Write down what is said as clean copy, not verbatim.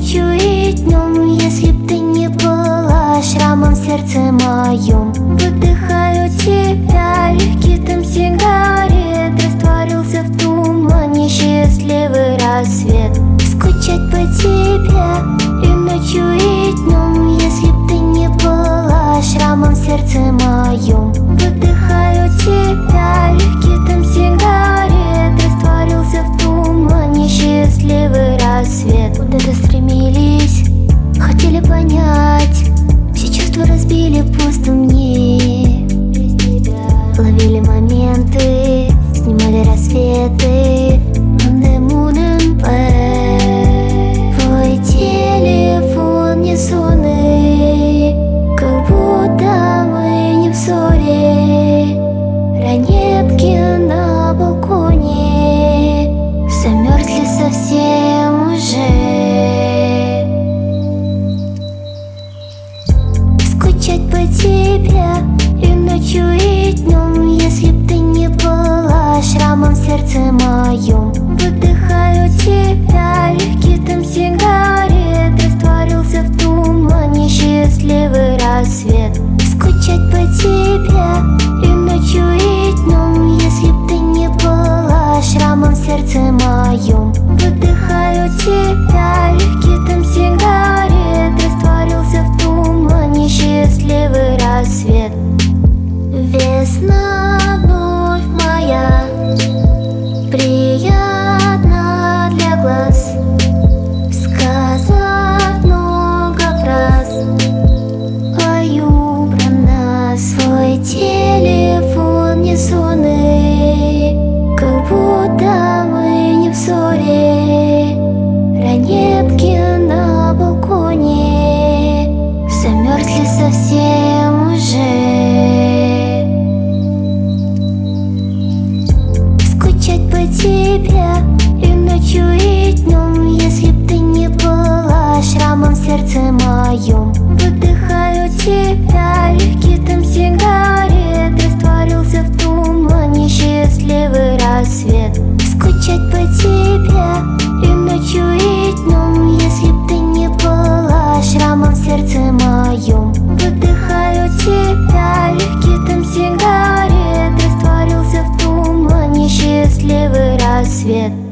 ночью и днем. Если б ты не была шрамом в сердце моем. Выдыхаю тебя, легкий дым сигарет растворился в тумане, счастливый рассвет. Скучать по тебе и ночью и днем. Если б ты не была шрамом в сердце моем. Выдыхаю тебя, легкий дым сигарет растворился в тумане, счастливый рассвет. Куда-то стремились, хотели понять, все чувства разбили пусто мне. Ловили моменты, снимали рассветы. On the moon and back. Твой телефон не сонный, как будто мы не в ссоре. Ранетки на балконе замерзли совсем уже. Скучать по тебе и ночью и днем. Если б ты не была шрамом в сердце моем. Выдыхаю тебя, легкий дым сигарет растворился в тумане, счастливый рассвет. Скучать по тебе и ночью и днем. Если б ты не была шрамом в сердце моем. Выдыхаю тебя, легкий дым сигарет растворился в тумане, счастливый рассвет. Весна вновь моя, приятна для глаз, сказав много фраз пою про нас. Свой телефон не сонный, как будто мы не в ссоре. Ранетки на балконе замерзли совсем уже. Скучать по тебе и ночью и днем. Если б ты не была шрамом в сердце моем. Выдыхаю тебя, легкий дым сигарет растворился в тумане, счастливый рассвет. Скучать по тебе и ночью и днем. Если б ты не была шрамом в сердце моем. Выдыхаю тебя, легкий дым сигарет растворился в тумане, счастливый рассвет.